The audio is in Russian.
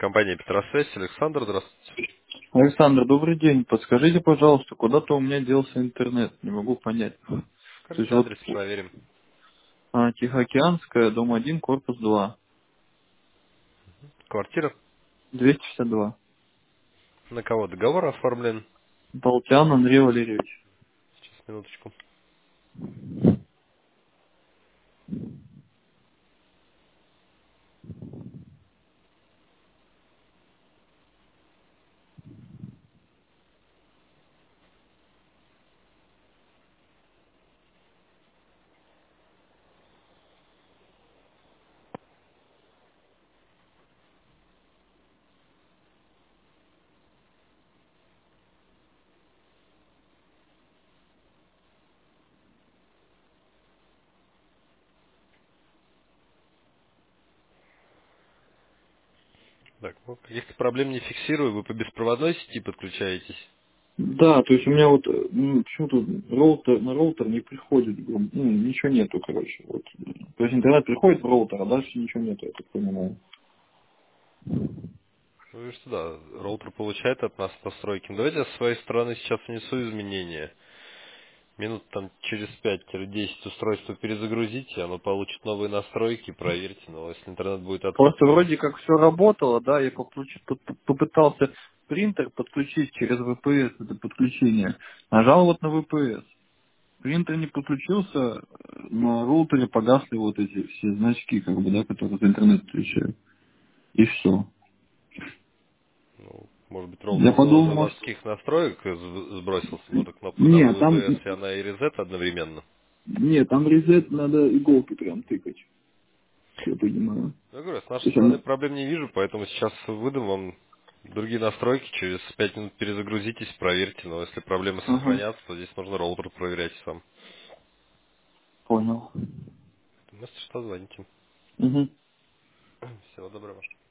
Компания Петросвязь. Александр, здравствуйте. Александр, добрый день. Подскажите, пожалуйста, куда-то у меня делся интернет. Не могу понять. То есть Скажите вот адрес, проверим. Тихоокеанская, дом 1, корпус 2, Квартира. 262. На кого договор оформлен? Болтян Андрей Валерьевич. Сейчас, минуточку. Так, ну, каких-то проблем не фиксирую. Вы по беспроводной сети подключаетесь? Да, то есть у меня вот почему-то на роутер не приходит, ничего нету, короче. Вот. То есть интернет приходит в роутер, а дальше ничего нету, я так понимаю. Ну и что, да, роутер получает от нас настройки. Ну, давайте я с своей стороны сейчас внесу изменения. Минут там через 5-10 устройство перезагрузите, оно получит новые настройки, проверьте. Но если интернет будет Просто отсутствовать, вроде как все работало, да, я попытался принтер подключить через VPS, это подключение. Нажал вот на VPS. Принтер не подключился, на роутере погасли вот эти все значки, как бы, да, которые за интернет отвечают. И все. ну, может быть, Я роутер подумал, с может... заводских настроек сбросился, может, кнопка на Нет, там... VPS, и она и резет одновременно. Нет, там резет надо иголки прям тыкать, я понимаю. Я говорю, с То нашей есть стороны она... проблем не вижу, поэтому сейчас выдам вам другие настройки, через 5 минут перезагрузитесь, проверьте, но если проблемы Ага, сохранятся, то здесь нужно роутер проверять сам. понял. Если что, звоните. Угу. Всего доброго.